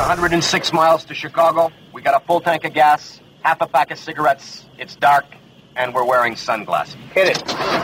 106 miles to Chicago. We got a full tank of gas, half a pack of cigarettes. It's dark, and we're wearing sunglasses. Hit it.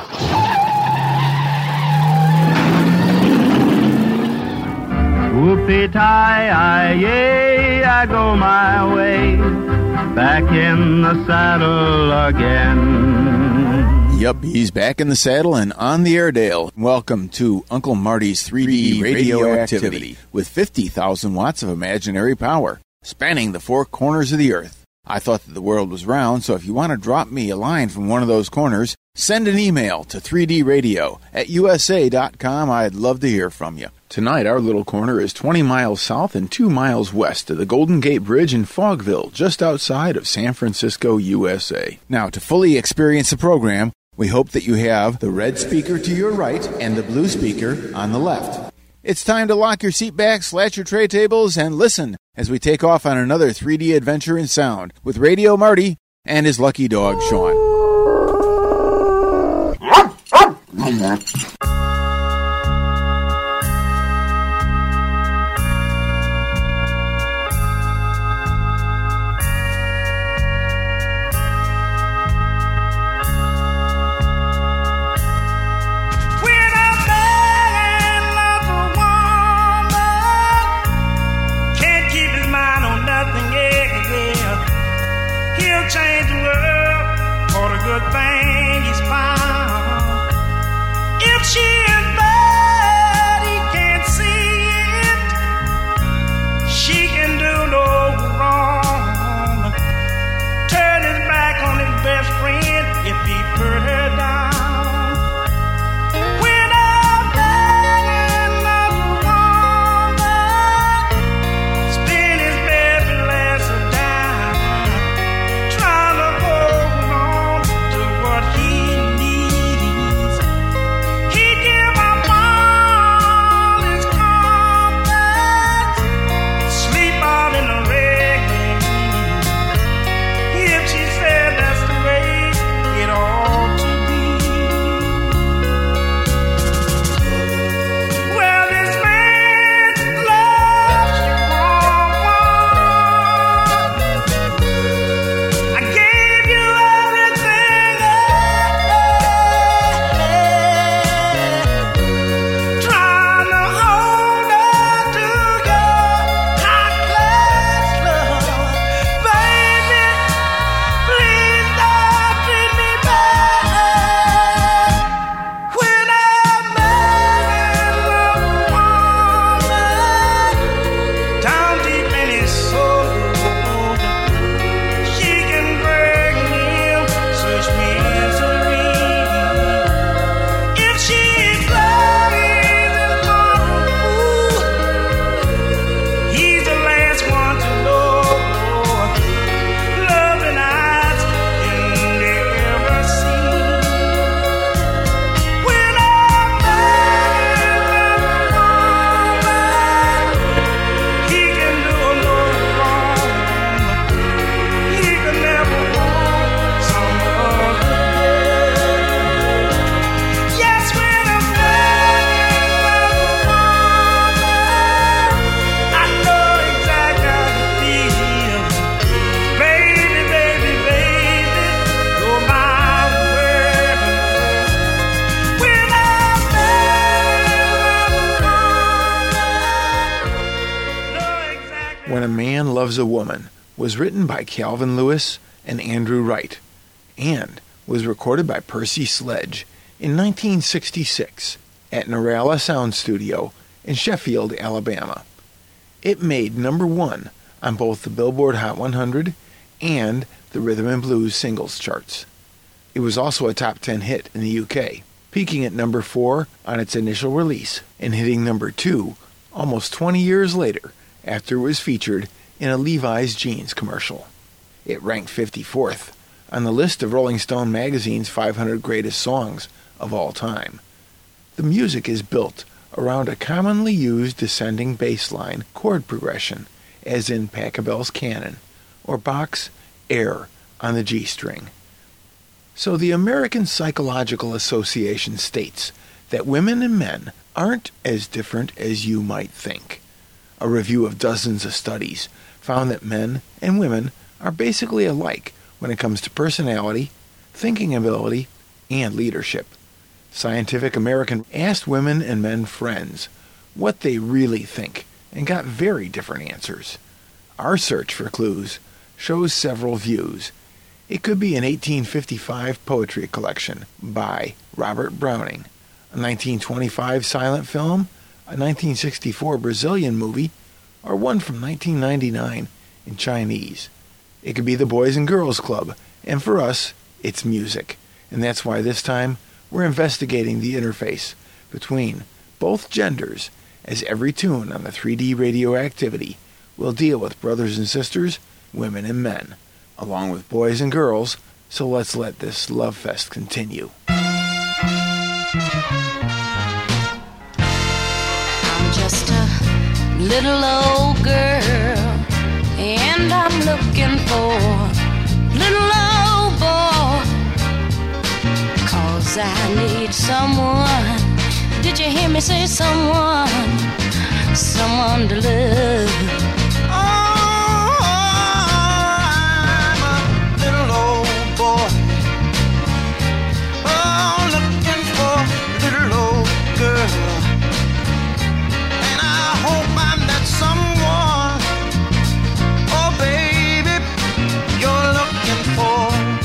Whoopie-tie-yay, I go my way, back in the saddle again. Yup, he's back in the saddle and on the Airedale. Welcome to Uncle Marty's 3D radioactivity with 50,000 watts of imaginary power, spanning the four corners of the earth. I thought that the world was round, so if you want to drop me a line from one of those corners, send an email to 3dradio@usa.com. I'd love to hear from you. Tonight, our little corner is 20 miles south and 2 miles west of the Golden Gate Bridge in Fogville, just outside of San Francisco, USA. Now, to fully experience the program, we hope that you have the red speaker to your right and the blue speaker on the left. It's time to lock your seat backs, latch your tray tables, and listen as we take off on another 3D adventure in sound with Radio Marty and his lucky dog, Sean. Change the world for the good thing he's found. If she is bad, he can't see it. She can do no wrong. Turn his back on his best friend if he put her down. When I'm begging another woman, spin his best and last her down. Trying to hold on to what he needs. He give up all his confidence, sleep out in the rain. If she said that's the way it ought to be. Well, this man loves you, woman. I gave you everything, trying to hold on to your high-class love. Baby, please don't treat me bad. When I'm begging a woman, down deep in his soul, she can break him such misery. If she plays his fool, he's the last one to know. Love and eyes can never see. When I'm begging a woman, he can do no wrong. He can never want some other girl. Yes, when I'm begging a woman, I know exactly how you feel. Baby, baby, baby, you're my world. When I'm begging a woman, know exactly. When a Man Loves a Woman was written by Calvin Lewis and Andrew Wright and was recorded by Percy Sledge in 1966 at Narala Sound Studio in Sheffield, Alabama. It made number one on both the Billboard Hot 100 and the Rhythm and Blues singles charts. It was also a top 10 hit in the UK, peaking at number 4 on its initial release and hitting number 2 almost 20 years later after it was featured in a Levi's jeans commercial. It ranked 54th on the list of Rolling Stone magazine's 500 greatest songs of all time. The music is built around a commonly used descending bass line chord progression, as in Pachelbel's Canon, or Bach's Air on the G string. So the American Psychological Association states that women and men aren't as different as you might think. A review of dozens of studies found that men and women are basically alike when it comes to personality, thinking ability, and leadership. Scientific American asked women and men friends what they really think and got very different answers. Our search for clues shows several views. It could be an 1855 poetry collection by Robert Browning, a 1925 silent film, a 1964 Brazilian movie, or one from 1999 in Chinese. It could be the Boys and Girls Club, and for us, it's music. And that's why this time we're investigating the interface between both genders, as every tune on the 3D Radioactivity will deal with brothers and sisters, women and men, along with boys and girls, so let's let this love fest continue. I'm just a little old girl, and I'm looking for a little old boy, 'cause I need someone. Did you hear me say someone? Someone to love. Oh, I'm a little old boy. Oh, looking for a little old girl. And I hope I'm that someone. Oh, baby, you're looking for.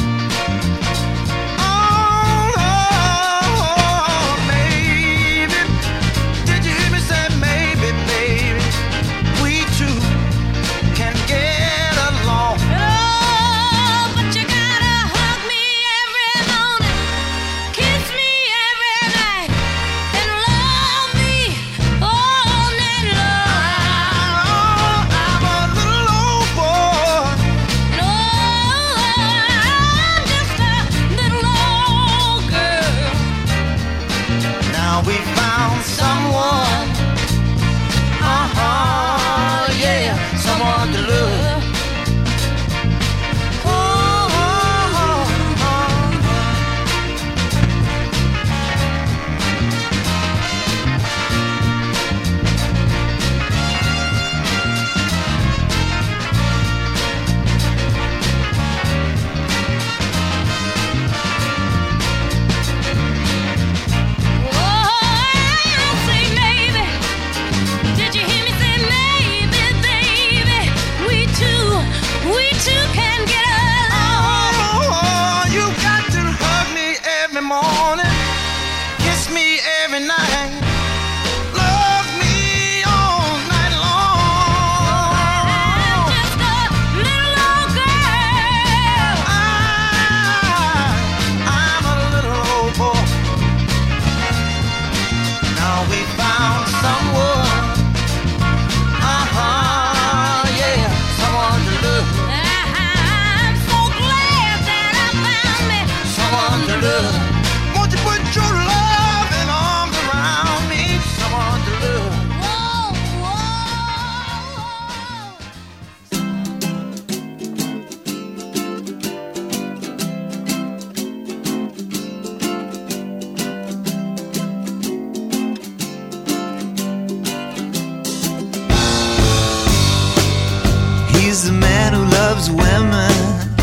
He's the man who loves women.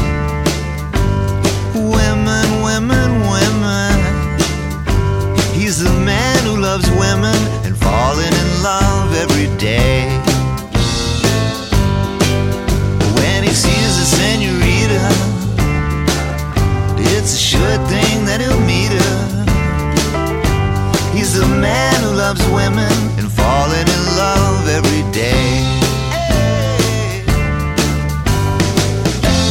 Women, women, women. He's the man who loves women and falling in love every day. When he sees a senorita, it's a sure thing that he'll meet her. He's the man who loves women and falling in love every day.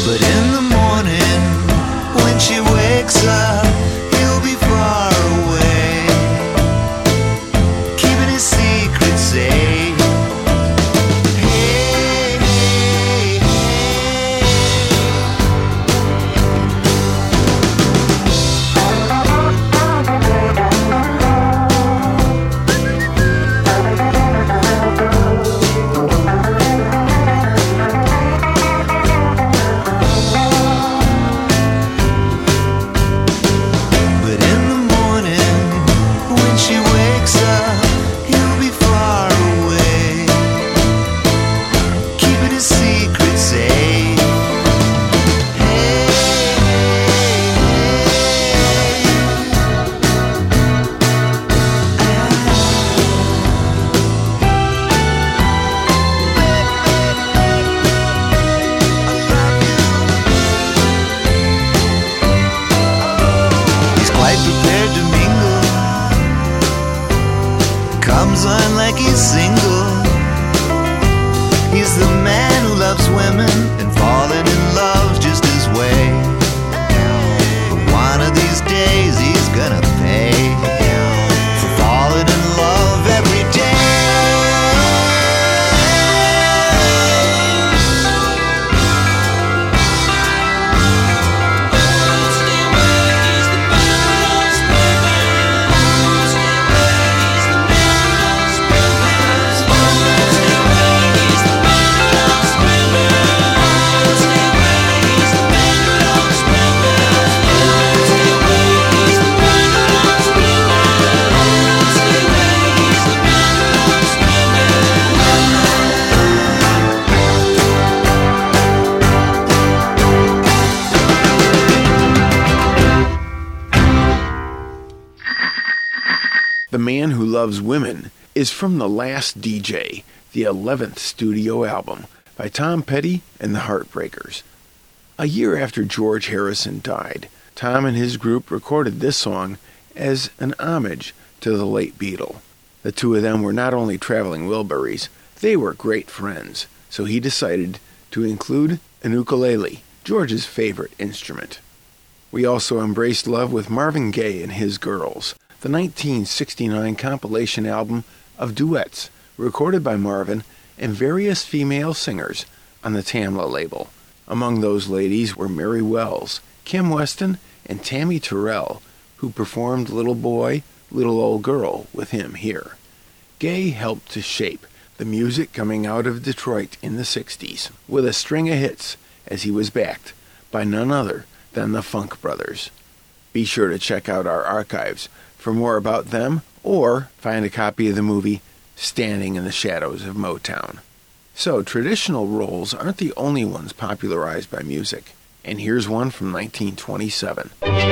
Man Who Loves Women is from The Last DJ, the 11th studio album by Tom Petty and the Heartbreakers. A year after George Harrison died, Tom and his group recorded this song as an homage to the late Beatle. The two of them were not only traveling Wilburys, they were great friends, so he decided to include an ukulele, George's favorite instrument. We also embraced love with Marvin Gaye and His Girls, the 1969 compilation album of duets recorded by Marvin and various female singers on the Tamla label. Among those ladies were Mary Wells, Kim Weston, and Tammy Terrell, who performed Little Boy, Little Old Girl with him here. Gaye helped to shape the music coming out of Detroit in the 60s with a string of hits as he was backed by none other than the Funk Brothers. Be sure to check out our archives for more about them or find a copy of the movie Standing in the Shadows of Motown. So, traditional roles aren't the only ones popularized by music, and here's one from 1927.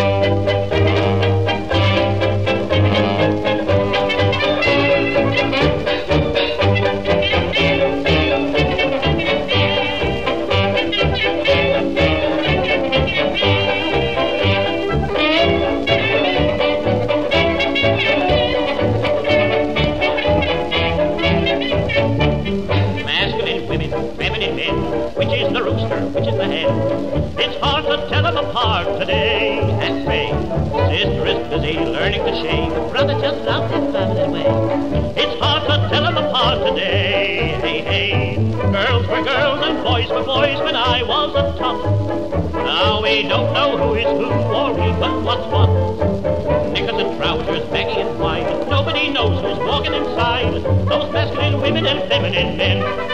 Which is the head? It's hard to tell them apart today. And pray, sister is busy learning to shave. Brother just loves his family way. It's hard to tell them apart today. Hey, hey, girls were girls and boys were boys when I was a tot. Now we don't know who is who or even what's what. Knickers and trousers, baggy and wide. Nobody knows who's walking inside. Those masculine women and feminine men.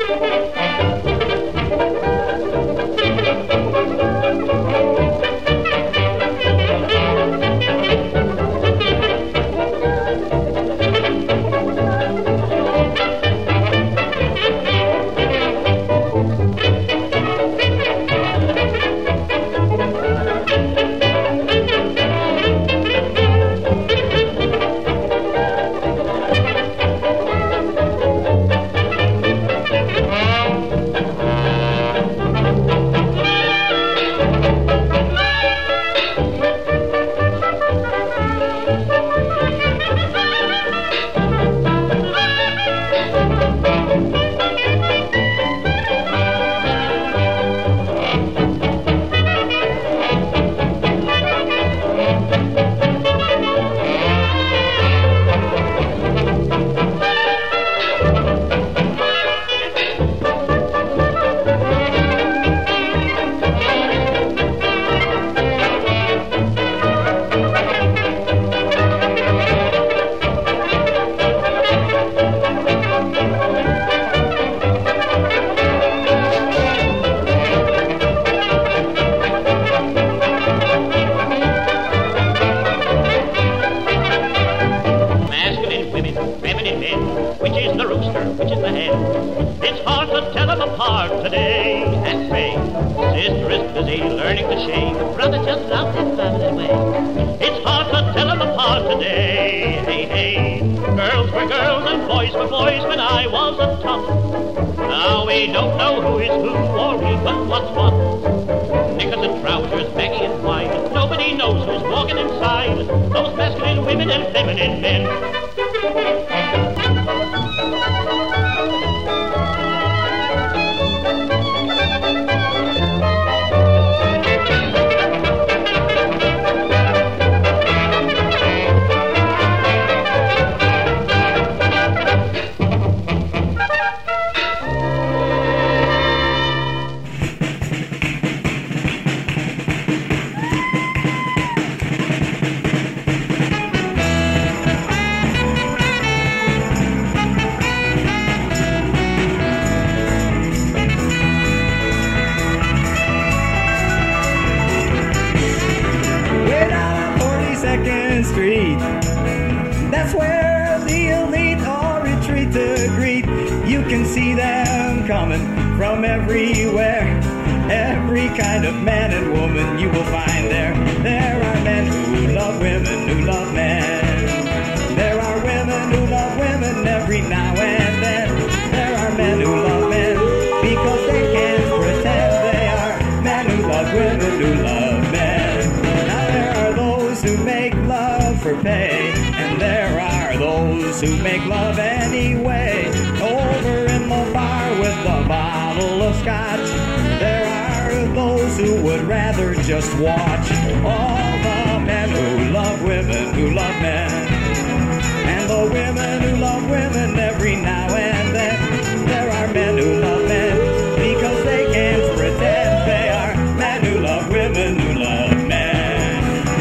Every kind of man and woman you will find there. There are men who love women, who love men. There are because they can't pretend they are men who love women who love men. Now there are those who make love for pay, and there are those who make love anyway. Over in the bar with a bottle of scotch, there are those who would rather just watch all the men who love women who love men, and the women who love women every now and then. There are men who love men because they can't pretend they are men who love women who love men.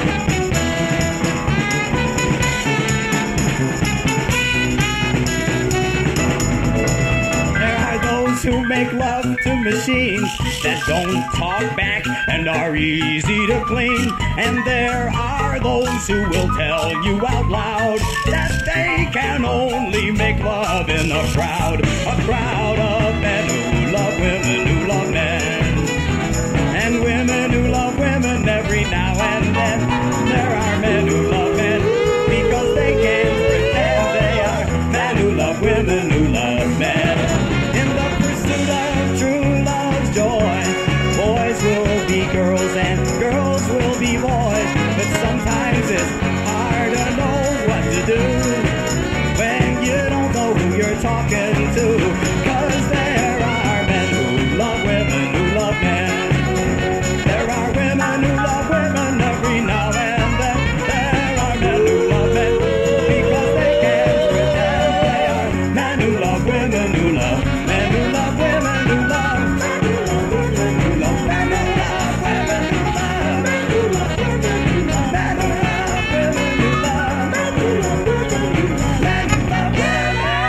There are those who make love to machines that don't talk back and are easy to clean. And there are those who will tell you out loud that they can only make love in a crowd of men who love women who love men, and women who love women every now and then. There are men who love men because they can't pretend they are men who love women who love men. In the pursuit of true love's joy, boys will be girls and girls will be boys. But sometimes it's hard to know what to do when you don't know who you're talking to. 'Cause there are men who love women who love men. There are women who love women every now and then. There are men who love men because they can't pretend they are men who love women who love men who love women who love men who love women who love men who love women who love men who love women who love men who love women who love men who love women who love men who love women.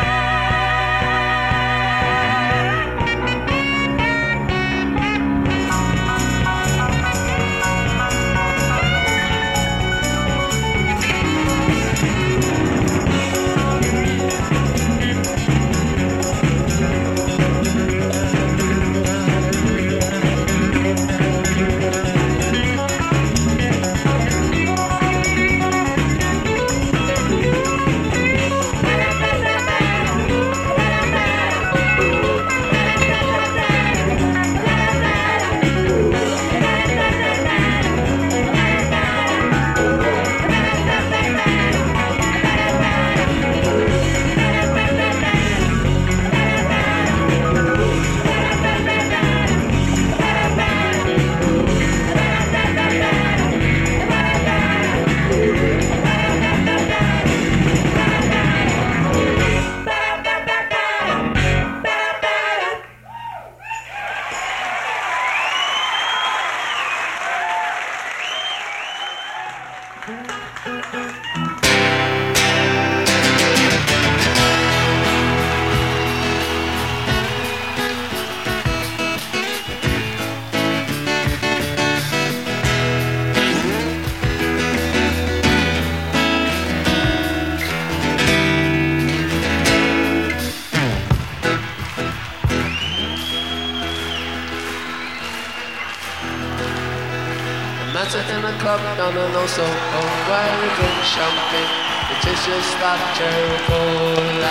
In a club down in Osoko, where we drink champagne, it tastes just like cherry cola.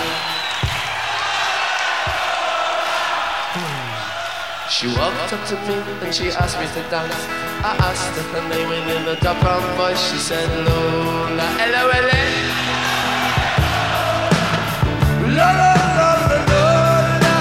She walked up to me and she asked me to dance. I asked her her name and in a dark brown voice she said Lola. L-O-L-A. Lola, Lola, Lola.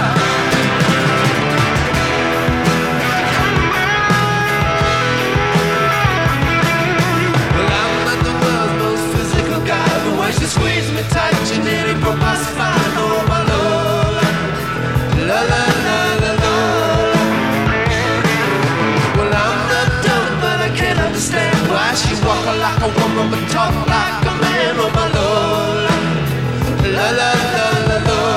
Well, I'm not the world's most physical guy, but when she squeezed me tight, she nearly broke my spine. Oh, my Lola, Lola, Lola, Lola. Well, I'm not dumb, but I can't understand why she walk like a woman but talk like a man. Oh, my Lola, la la la la la.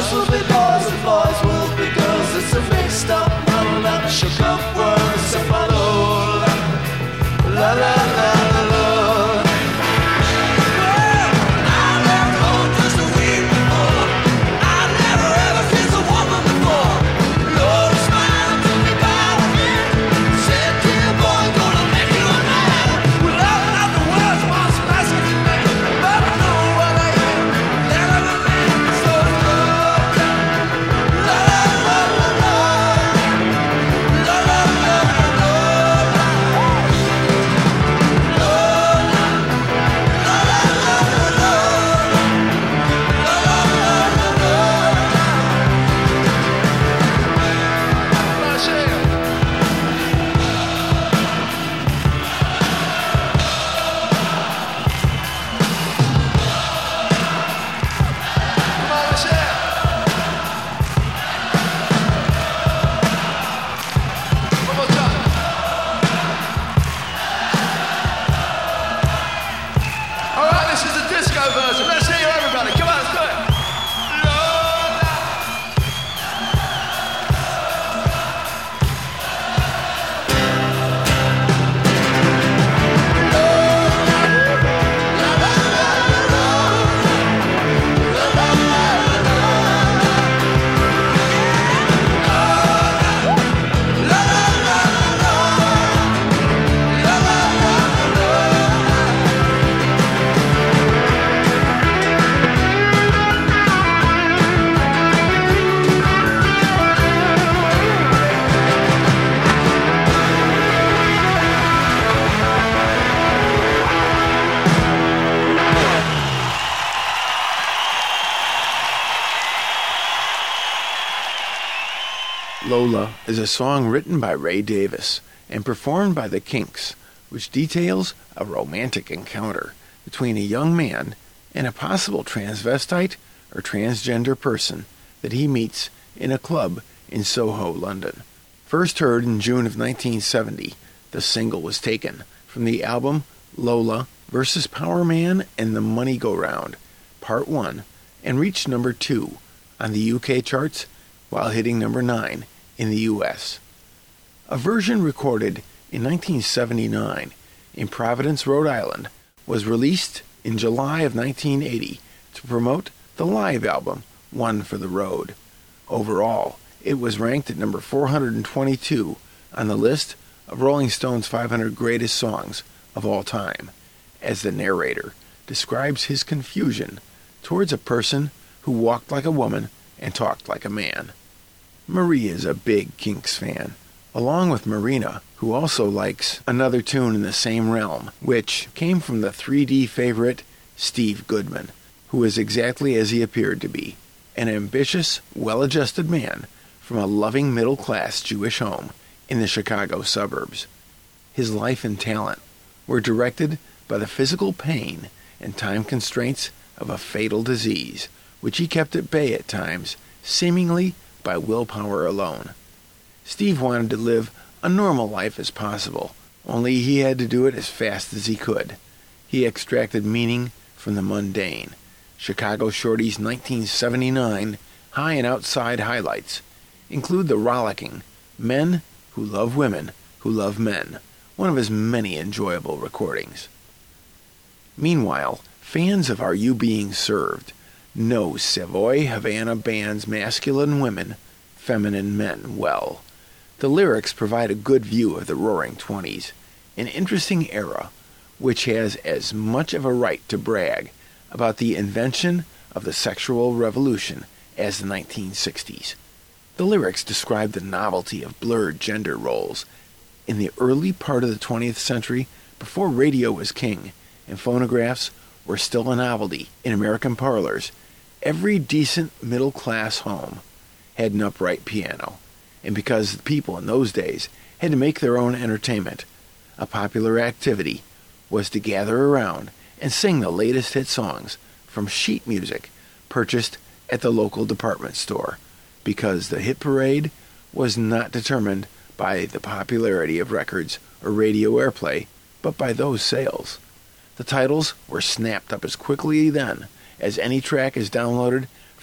girls will be boys and boys will be girls. It's a mixed up, muddled up, shook up world. So follow, la la la la la. Well, I left home just a week before. I never ever kissed a woman before. Lord smiled, took me by the hand, said, dear boy, gonna make you a man. Well, I'm not the world's most special man, but I know what I am. That I'm a man, so love, la la la la la, la la la la la. Alright, this is the disco version. Let's hear everybody. Come on, let's do it. Lola is a song written by Ray Davis and performed by the Kinks, which details a romantic encounter between a young man and a possible transvestite or transgender person that he meets in a club in Soho, London. First heard in June of 1970, the single was taken from the album Lola vs. Power Man and the Money Go Round, Part 1, and reached number 2 on the UK charts while hitting number 9 in the US. A version recorded in 1979 in Providence, Rhode Island, was released in July of 1980 to promote the live album One for the Road. Overall, it was ranked at number 422 on the list of Rolling Stone's 500 greatest songs of all time, as the narrator describes his confusion towards a person who walked like a woman and talked like a man. Marie is a big Kinks fan, along with Marina, who also likes another tune in the same realm, which came from the 3D favorite Steve Goodman, who is exactly as he appeared to be, an ambitious, well-adjusted man from a loving middle-class Jewish home in the Chicago suburbs. His life and talent were directed by the physical pain and time constraints of a fatal disease, which he kept at bay at times, seemingly by willpower alone. Steve wanted to live a normal life as possible, only he had to do it as fast as he could. He extracted meaning from the mundane. Chicago Shorty's 1979 high and outside highlights include the rollicking Men Who Love Women Who Love Men, one of his many enjoyable recordings. Meanwhile, fans of Are You Being Served know Savoy Havana Band's masculine women, feminine men well. The lyrics provide a good view of the Roaring '20s, an interesting era which has as much of a right to brag about the invention of the sexual revolution as the 1960s. The lyrics describe the novelty of blurred gender roles. In the early part of the 20th century, before radio was king and phonographs were still a novelty in American parlors, every decent middle-class home had an upright piano, and because the people in those days had to make their own entertainment, a popular activity was to gather around and sing the latest hit songs from sheet music purchased at the local department store, because the hit parade was not determined by the popularity of records or radio airplay, but by those sales. The titles were snapped up as quickly then as any track is downloaded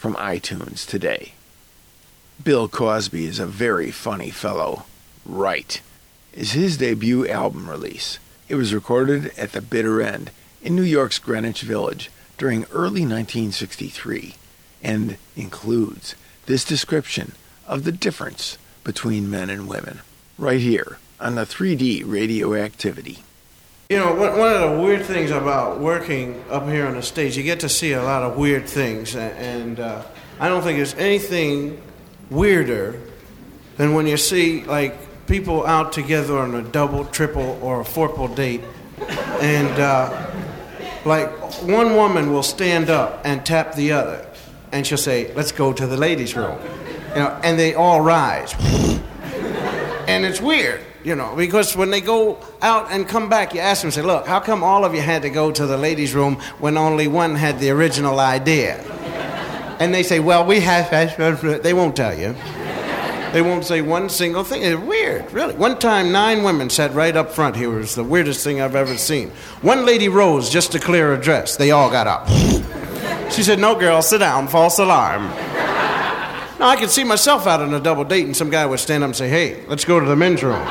from iTunes today. Bill Cosby is a very funny fellow. Right is his debut album release. It was recorded at the Bitter End in New York's Greenwich Village during early 1963 and includes this description of the difference between men and women right here on the 3D Radioactivity. You know, one of the weird things about working up here on the stage, you get to see a lot of weird things, and I don't think there's anything weirder than when you see, like, people out together on a double, triple, or a fourple date, and, like, one woman will stand up and tap the other, and she'll say, let's go to the ladies' room, you know, and they all rise. And it's weird, you know, because when they go out and come back, you ask them, say, look, how come all of you had to go to the ladies' room when only one had the original idea? And they say, well, we have... They won't tell you. They won't say one single thing. It's weird, really. One time, 9 women sat right up front here. It was the weirdest thing I've ever seen. One lady rose just to clear her dress. They all got up. She said, no, girl, sit down. False alarm. Now, I could see myself out on a double date, and some guy would stand up and say, hey, let's go to the men's room.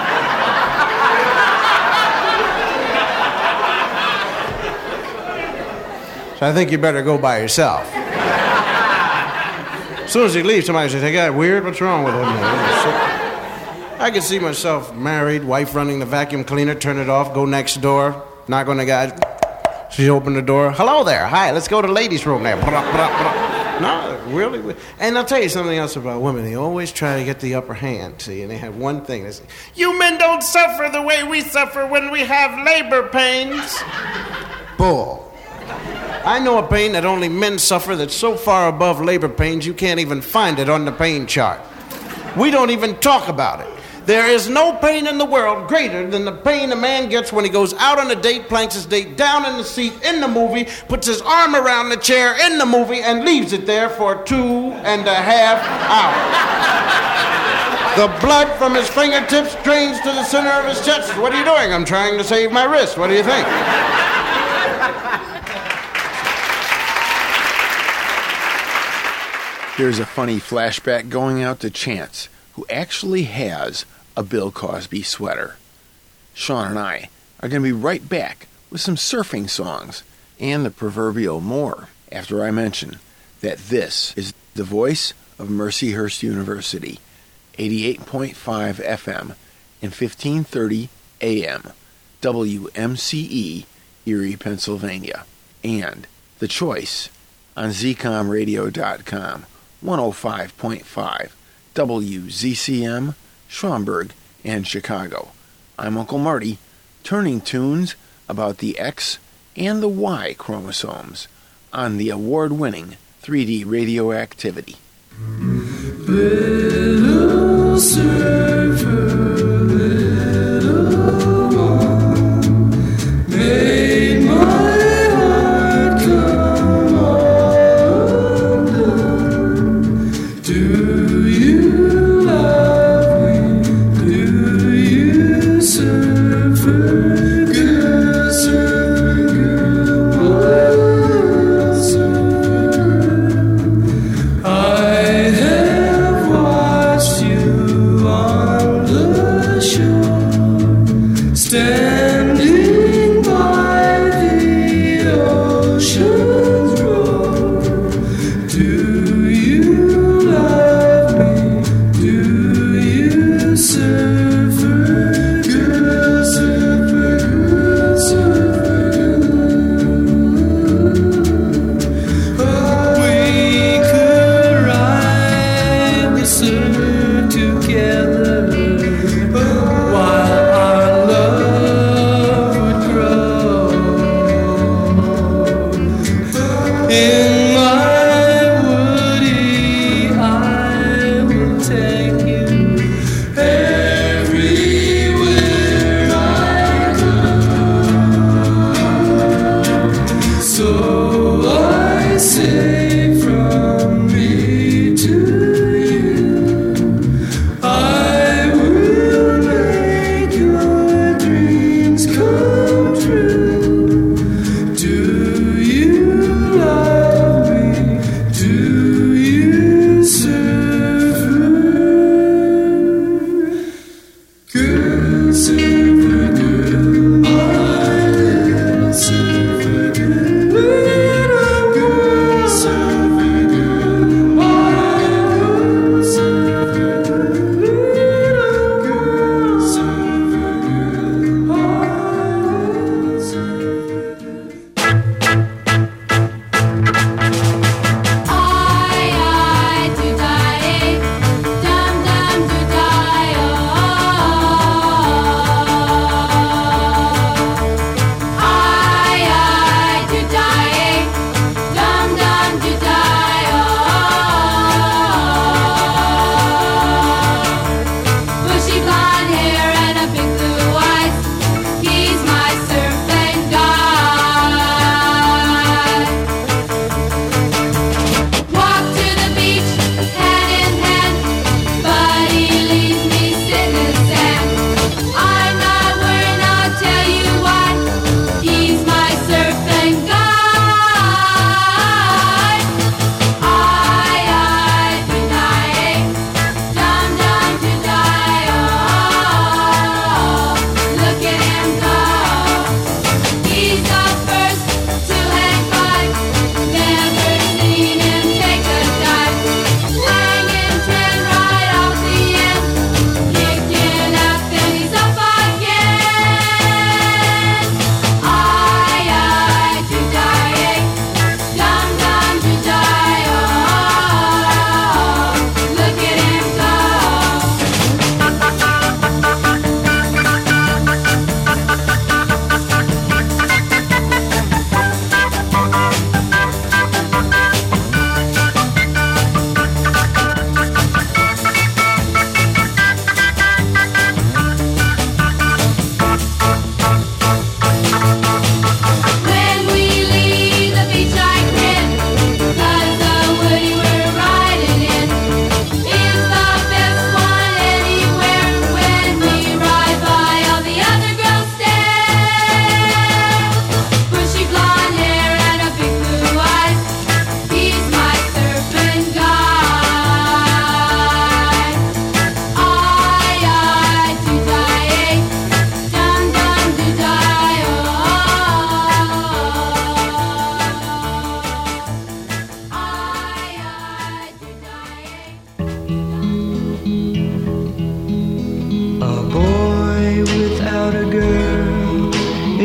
So I think you better go by yourself. As soon as he leaves, somebody says, hey, guy, weird? What's wrong with him? I could see myself married, wife running the vacuum cleaner, turn it off, go next door, knock on the guy. She opened the door. Hello there. Hi, let's go to the ladies' room there. No, really. And I'll tell you something else about women. They always try to get the upper hand, see, and they have one thing. They say, you men don't suffer the way we suffer when we have labor pains. Bull. I know a pain that only men suffer that's so far above labor pains you can't even find it on the pain chart. We don't even talk about it. There is no pain in the world greater than the pain a man gets when he goes out on a date, planks his date down in the seat in the movie, puts his arm around the chair in the movie, and leaves it there for 2.5 hours. The blood from his fingertips drains to the center of his chest. What are you doing? I'm trying to save my wrist. What do you think? Here's a funny flashback going out to Chance, who actually has a Bill Cosby sweater. Sean and I are going to be right back with some surfing songs and the proverbial more after I mention that this is the voice of Mercyhurst University, 88.5 FM and 1530 AM, WMCE, Erie, Pennsylvania, and The Choice on ZCOMradio.com, 105.5 WZCM, Schaumburg, and Chicago. I'm Uncle Marty, turning tunes about the X and the Y chromosomes on the award-winning 3D Radioactivity. Little surfer, little one, made my heart come undone. Do you love me? Do you surfer girl, surfer girl? I have watched you on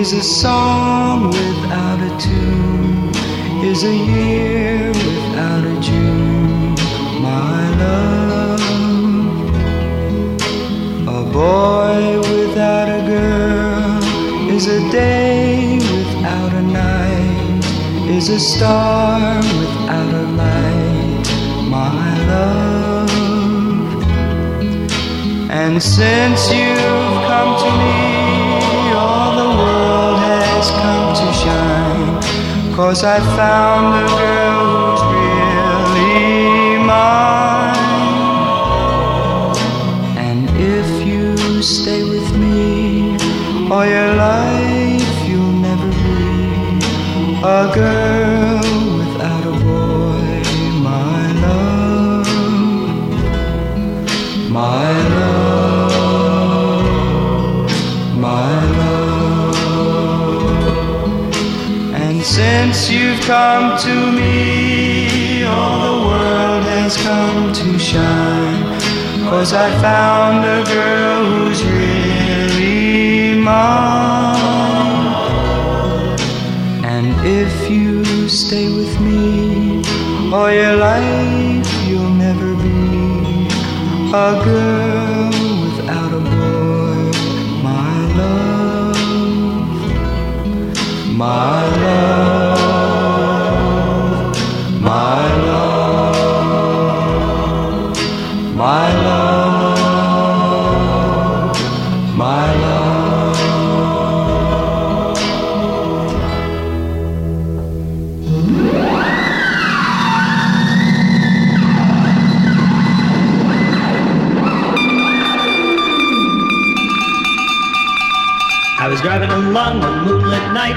is a song without a tune, is a year without a June, my love. A boy without a girl is a day without a night, is a star without a light, my love. And since you've come to me, all the world has come to shine, 'cause I found a girl who's really mine. And if you stay with me all your life, you'll never be a girl without a boy, my love, my love, my love. And since you've come to me, all the world has come to shine, 'cause I found a girl who's really mine. And if you stay with me all your life, you'll never be a girl without a boy, my love, my love, my love, my love, my love. I was driving along one moonlit night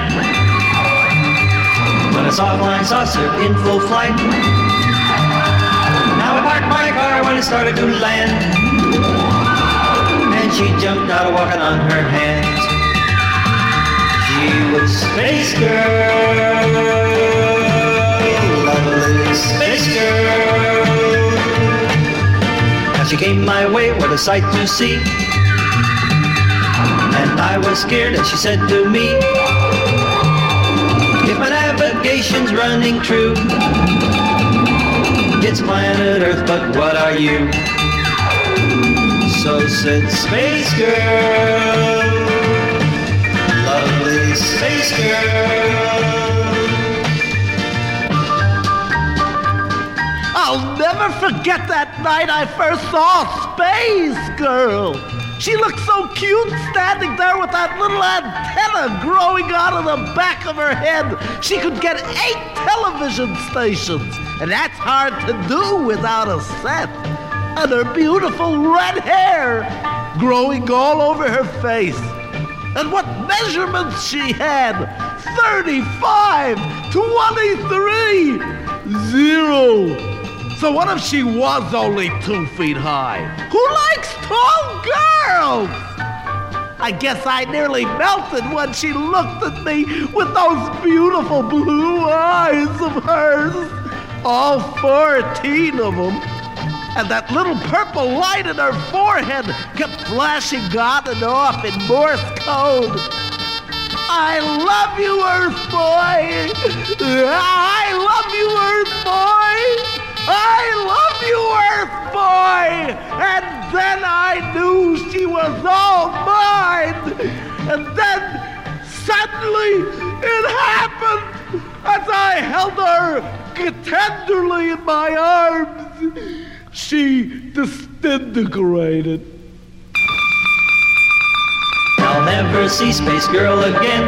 when I saw a flying saucer in full flight. Now I parked my car when it started to land, and she jumped out walking on her hands. She was Space Girl, lovely Space Girl. Now she came my way, what a sight to see. And I was scared, and she said to me, if my navigation's running true, it's planet Earth, but what are you? So said Space Girl, lovely Space Girl. I'll never forget that night I first saw Space Girl. She looked so cute standing there with that little antenna growing out of the back of her head. She could get 8 television stations, and that's hard to do without a set. And her beautiful red hair growing all over her face. And what measurements she had! 35, 23, 0. So what if she was only 2 feet high? Who likes tall girls? I guess I nearly melted when she looked at me with those beautiful blue eyes of hers, all 14 of them. And that little purple light in her forehead kept flashing on and off in Morse code. I love you, Earth Boy! I love you, Earth Boy! I love you, Earth Boy! And then I knew she was all mine. And then suddenly it happened as I held her tenderly in my arms. She disintegrated. I'll never see Space Girl again,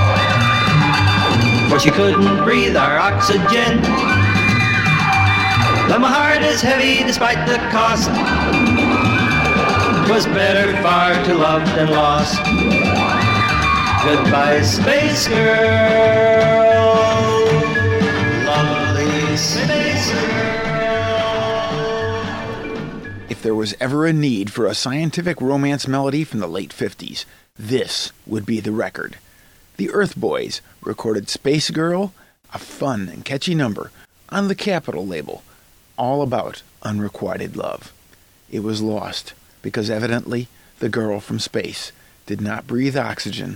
for she couldn't breathe our oxygen. But my heart is heavy despite the cost. 'Twas better far to love than lost. Goodbye, Space Girl, lovely Space Girl. If there was ever a need for a scientific romance melody from the late 50s, this would be the record. The Earth Boys recorded Space Girl, a fun and catchy number, on the Capitol label, all about unrequited love. It was lost because evidently the girl from space did not breathe oxygen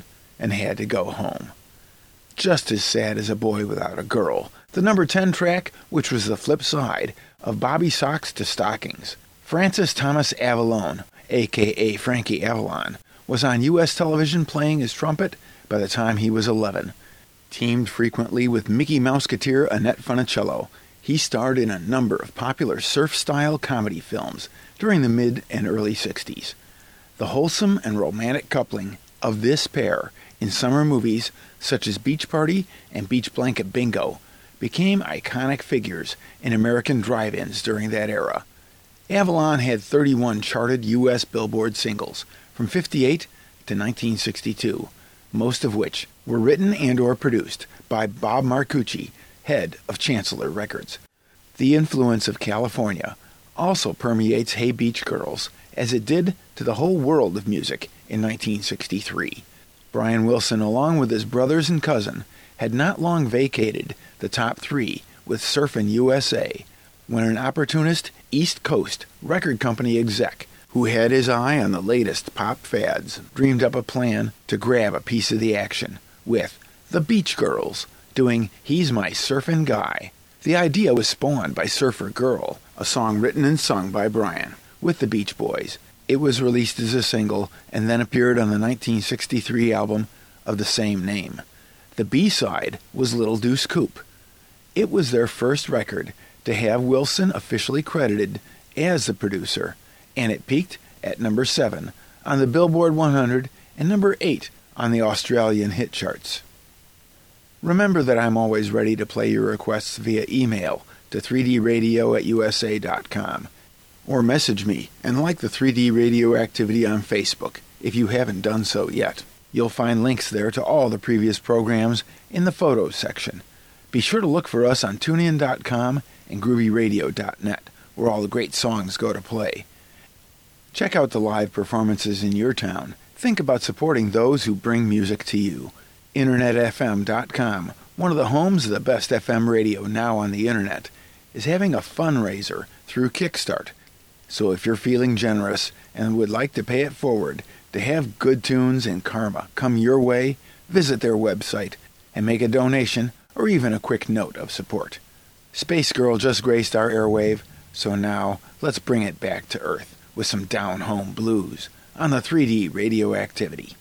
and had to go home. Just as sad as A Boy Without a Girl, the number 10 track, which was the flip side of Bobby Socks to Stockings. Francis Thomas Avalone, a.k.a. Frankie Avalon, was on U.S. television playing his trumpet by the time he was 11. Teamed frequently with Mickey Mouseketeer Annette Funicello, he starred in a number of popular surf-style comedy films during the mid and early 60s. The wholesome and romantic coupling of this pair in summer movies such as Beach Party and Beach Blanket Bingo became iconic figures in American drive-ins during that era. Avalon had 31 charted U.S. Billboard singles from 58 to 1962, most of which were written and or produced by Bob Marcucci, head of Chancellor Records. The influence of California also permeates Hey Beach Girls, as it did to the whole world of music in 1963. Brian Wilson, along with his brothers and cousin, had not long vacated the top 3 with Surfin' USA when an opportunist East Coast record company exec who had his eye on the latest pop fads dreamed up a plan to grab a piece of the action with the Beach Girls doing He's My Surfin' Guy. The idea was spawned by Surfer Girl, a song written and sung by Brian with the Beach Boys. It was released as a single and then appeared on the 1963 album of the same name. The B-side was Little Deuce Coupe. It was their first record to have Wilson officially credited as the producer, and it peaked at number 7 on the Billboard 100 and number 8 on the Australian hit charts. Remember that I'm always ready to play your requests via email to 3dradio@usa.com, or message me and like the 3D Radio activity on Facebook if you haven't done so yet. You'll find links there to all the previous programs in the photos section. Be sure to look for us on TuneIn.com and GroovyRadio.net, where all the great songs go to play. Check out the live performances in your town. Think about supporting those who bring music to you. InternetFM.com, one of the homes of the best FM radio now on the Internet, is having a fundraiser through Kickstart. So if you're feeling generous and would like to pay it forward to have good tunes and karma come your way, visit their website and make a donation or even a quick note of support. Space Girl just graced our airwave, so now let's bring it back to Earth with some down-home blues on the 3D Radio activity.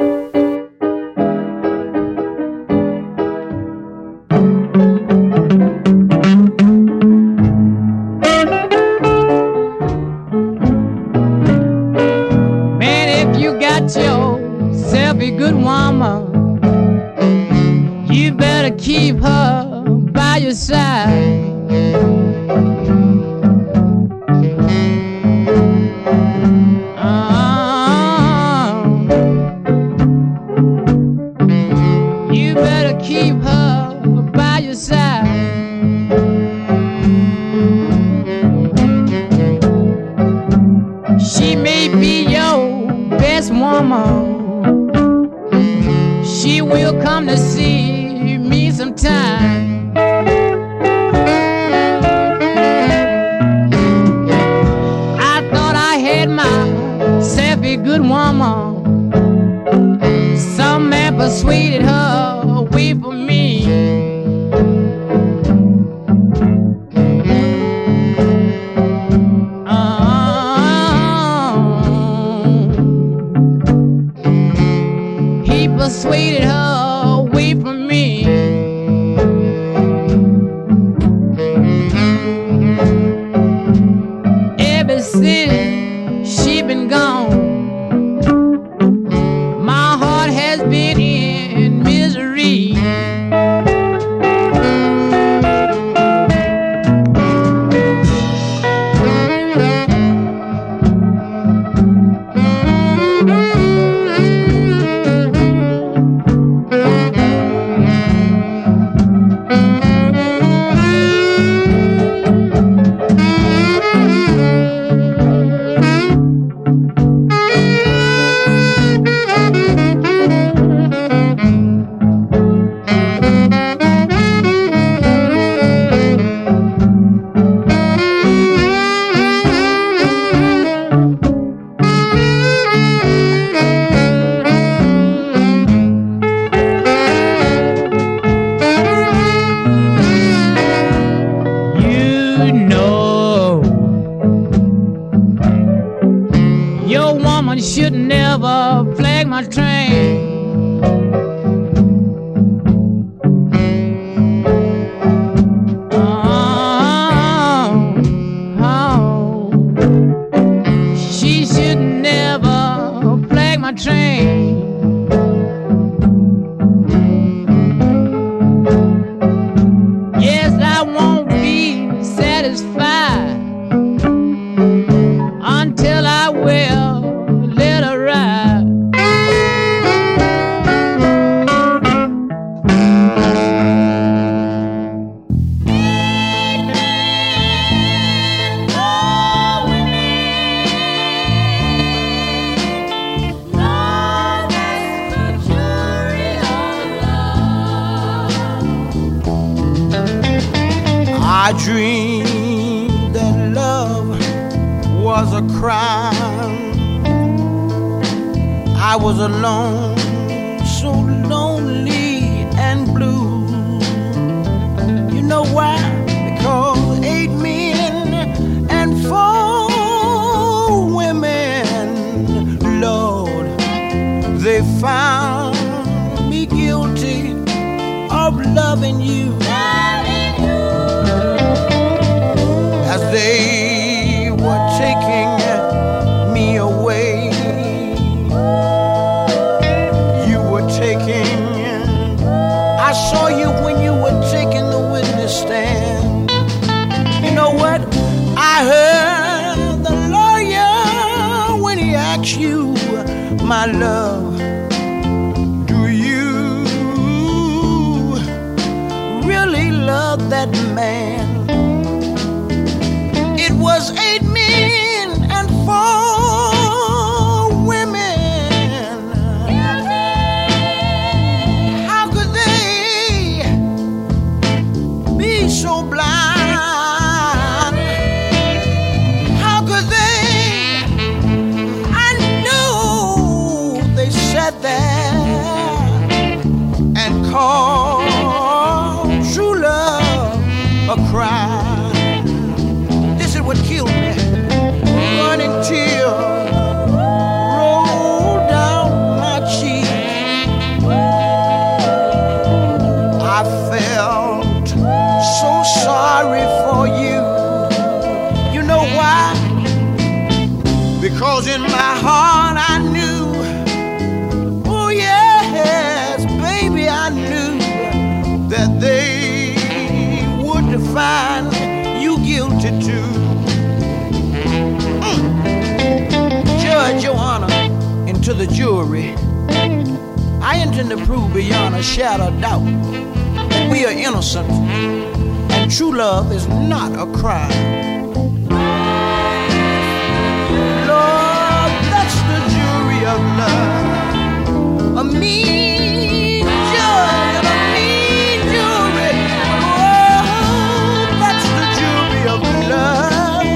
Man, if you got yourself a good woman, you better keep her by your side. You better keep her by your side. She may be your best woman. She will come to see me sometime. I thought I had myself a good woman. Some man persuaded her away from me. He persuaded her away from me. Ever since she been gone, my heart has been in woman should never flag my train. She should never flag my train. Yes, I won't be satisfied until I will let her ride. I dreamed that love was a crime. I was alone, so lonely and blue. You know why? Because 8 men and 4 women, Lord, they found me guilty of loving you. As they were taking me away, you were taking, I saw you when you were taking the witness stand. You know what? I heard the lawyer when he asked you, my love, do you really love that man? It was 8 men and 4 women. How could they be so blind? How could they? I know they sat there and called true love a crime. What killed me, running tears rolled down my cheek. I felt so sorry for you. You know why? Because in my heart I knew, oh yes, baby, I knew that they would find you guilty too. Judge, Your Honor, and to the jury, I intend to prove beyond a shadow of doubt that we are innocent and true love is not a crime. Lord, that's the jury of love, a mean judge and a mean jury. Oh, that's the jury of love.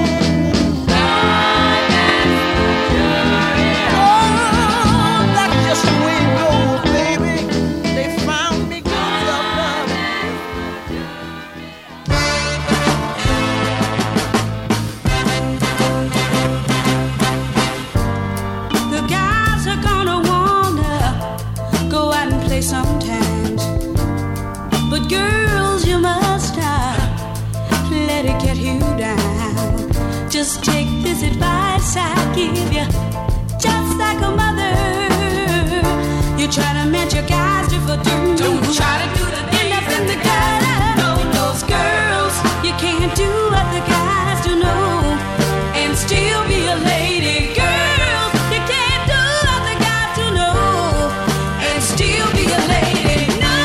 Sometimes, but girls, you must not let it get you down. Just take this advice I give you, just like a mother. You try to match your guys to for do. Don't try to do the end up in the gutter. No, those girls, you can't do what the guys do, no, and still be a lady. Girls, you can't do what the guys do, no, and still be a lady. No,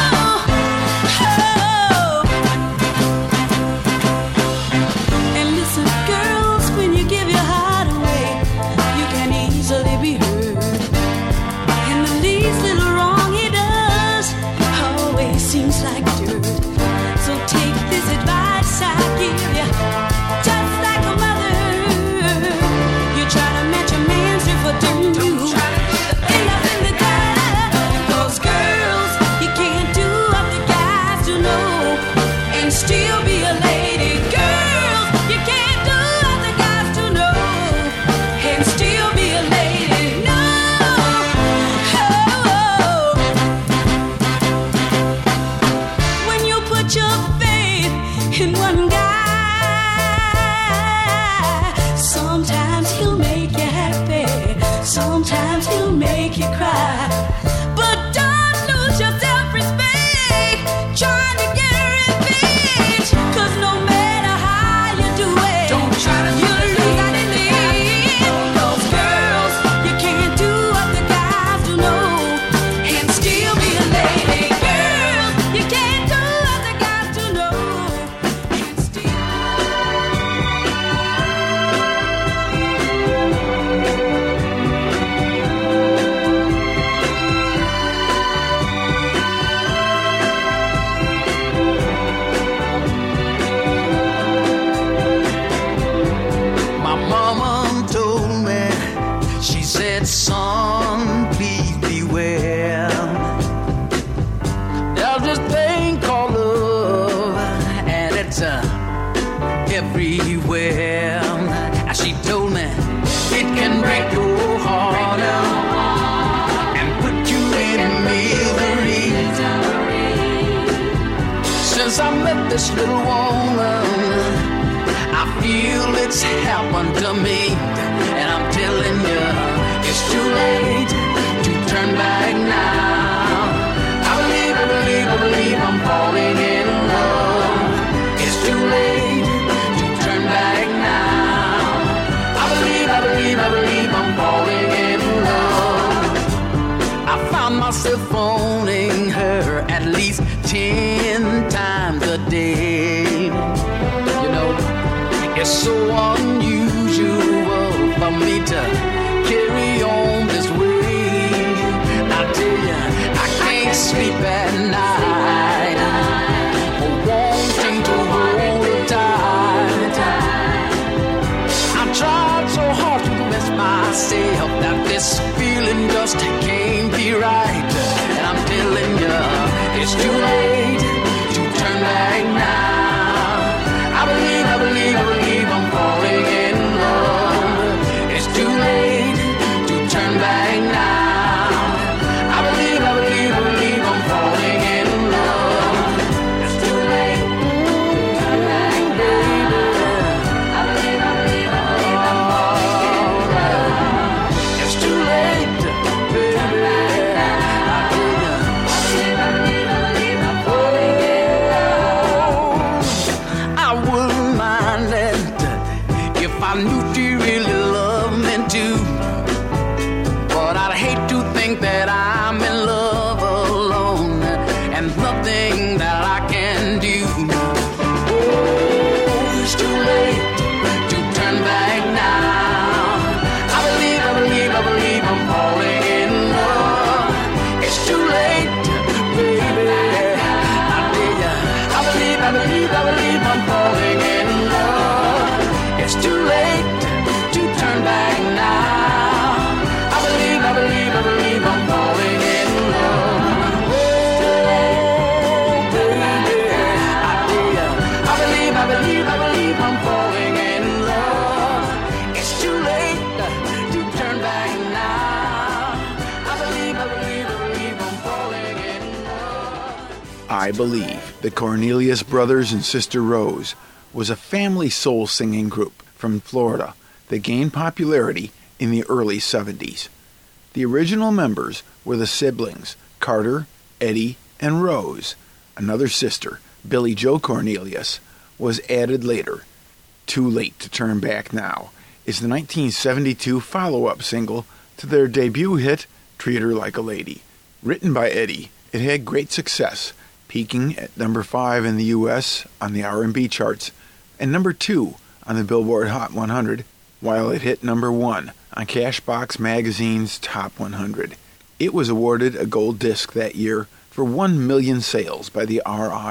oh. And listen, girls, when you give your heart away, you can easily be hurt. And the least little wrong he does always well. And she told me it can break your heart and put you in misery. Since I met this little woman, I feel it's happened to me. And I'm telling you, it's too late to turn back now. I believe I'm falling in love. It's too late to turn back now. I believe I'm falling in love. I found myself phoning her at least 10 times a day. You know, it's so unusual for me to carry on this way. I tell you, I can't sleep at night, wanting to hold her tight. I tried so hard to convince myself that this feeling just can't be right. And I'm telling you, it's too late to turn back now. I believe I'm falling in love. It's too late to turn back now. I believe I'm falling in love. It's too late to turn back, baby. I believe I'm falling. It's too late, baby. I believe I'm falling in love. I wouldn't mind it if I knew she really loved me too. But I'd hate to think that I'm in love alone and nothing that I can do. Oh, it's too late to turn back now. I believe I'm falling in love. It's too late, baby. I tell ya, I believe I'm falling in love. It's too late to turn back now. I believe I'm falling in love. Oh, baby, I tell ya, I believe I'm falling in love. It's too late to turn back now. I believe I'm falling in love. I Believe, the Cornelius Brothers and Sister Rose, was a family soul singing group from Florida that gained popularity in the early 70s. The original members were the siblings Carter, Eddie, and Rose. Another sister, Billie Joe Cornelius, was added later. Too Late to Turn Back Now is the 1972 follow-up single to their debut hit, Treat Her Like a Lady. Written by Eddie, it had great success, peaking at number 5 in the U.S. on the R&B charts and number 2 on the Billboard Hot 100, while it hit number 1 on Cashbox Magazine's Top 100. It was awarded a gold disc that year for 1 million sales by the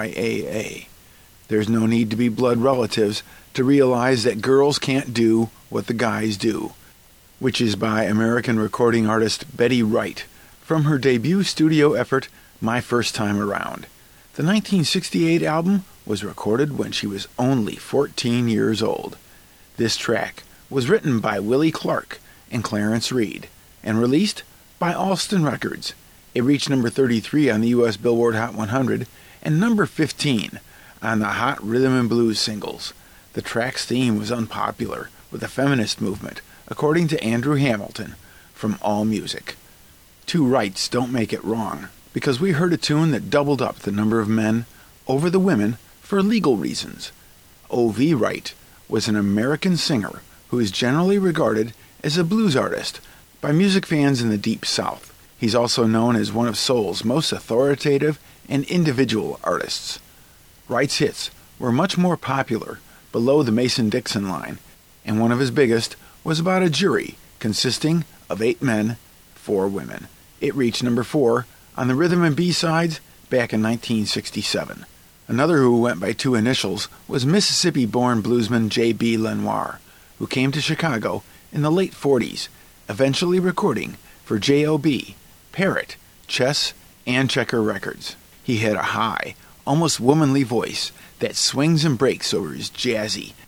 RIAA. There's no need to be blood relatives to realize that girls can't do what the guys do, which is by American recording artist Betty Wright from her debut studio effort, My First Time Around. The 1968 album was recorded when she was only 14 years old. This track was written by Willie Clark and Clarence Reed and released by Alston Records. It reached number 33 on the U.S. Billboard Hot 100 and number 15 on the Hot Rhythm and Blues singles. The track's theme was unpopular with the feminist movement, according to Andrew Hamilton from AllMusic. Two rights don't make it wrong, because we heard a tune that doubled up the number of men over the women for legal reasons. O.V. Wright was an American singer who is generally regarded as a blues artist by music fans in the Deep South. He's also known as one of soul's most authoritative and individual artists. Wright's hits were much more popular below the Mason-Dixon line, and one of his biggest was about a jury consisting of 8 men, 4 women. It reached number 4 on the Rhythm and B-sides back in 1967. Another who went by 2 initials was Mississippi-born bluesman J.B. Lenoir, who came to Chicago in the late 40s, eventually recording for J.O.B., Parrot, Chess, and Checker Records. He had a high, almost womanly voice that swings and breaks over his jazzy,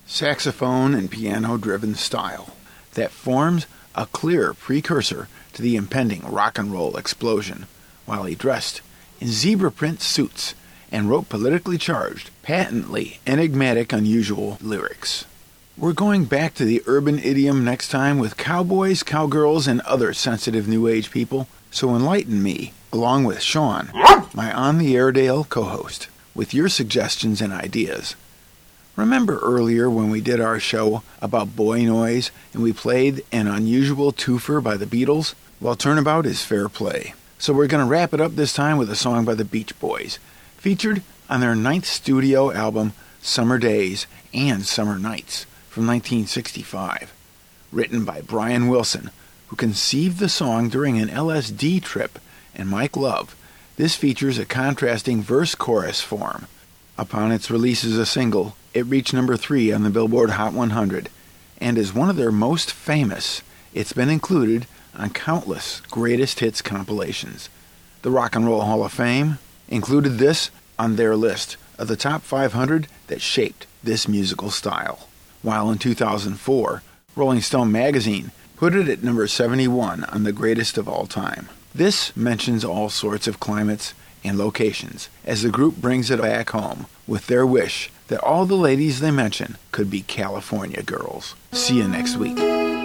saxophone and piano-driven style that forms a clear precursor to the impending rock and roll explosion, while he dressed in zebra print suits and wrote politically charged, patently enigmatic, unusual lyrics. We're going back to the urban idiom next time with cowboys, cowgirls, and other sensitive New Age people, so enlighten me, along with Sean, my on-the-Airedale co-host, with your suggestions and ideas. Remember earlier when we did our show about boy noise and we played an unusual twofer by the Beatles? Well, turnabout is fair play. So we're going to wrap it up this time with a song by the Beach Boys, featured on their 9th studio album, Summer Days and Summer Nights, from 1965. Written by Brian Wilson, who conceived the song during an LSD trip, and Mike Love. This features a contrasting verse-chorus form. Upon its release as a single, it reached number 3 on the Billboard Hot 100, and is one of their most famous. It's been included on countless greatest hits compilations. The Rock and Roll Hall of Fame included this on their list of the top 500 that shaped this musical style, while in 2004, Rolling Stone magazine put it at number 71 on the greatest of all time. This mentions all sorts of climates and locations, as the group brings it back home with their wish that all the ladies they mention could be California girls. See you next week.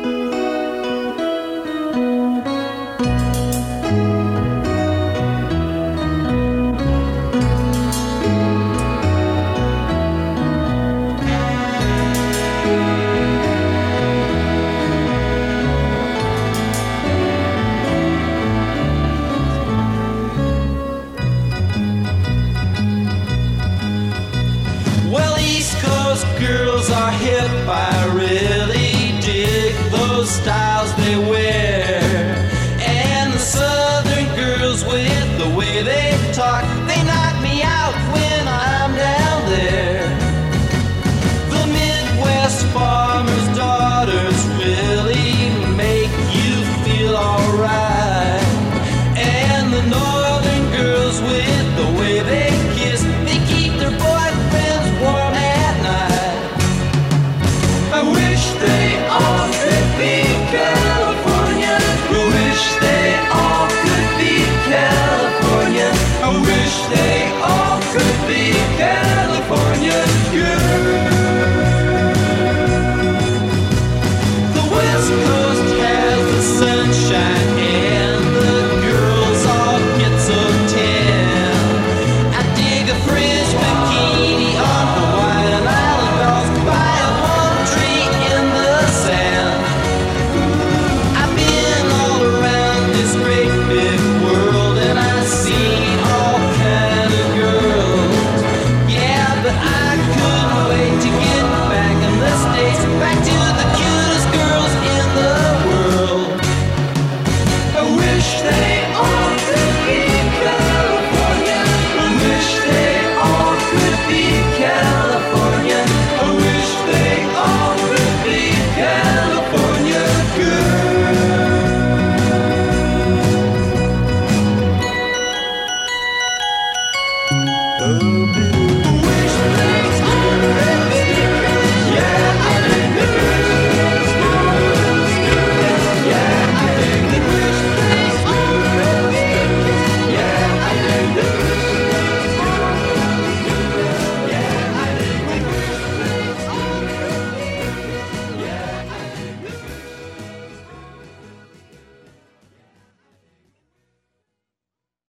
Are hip, I really dig those styles they wear. And the southern girls with the way they talk, they knock me out when I'm down there. The Midwest farmers' daughters really make you feel alright. And the northern girls with the way they kiss, they keep their boyfriends warm at night. I wish they all could be girls.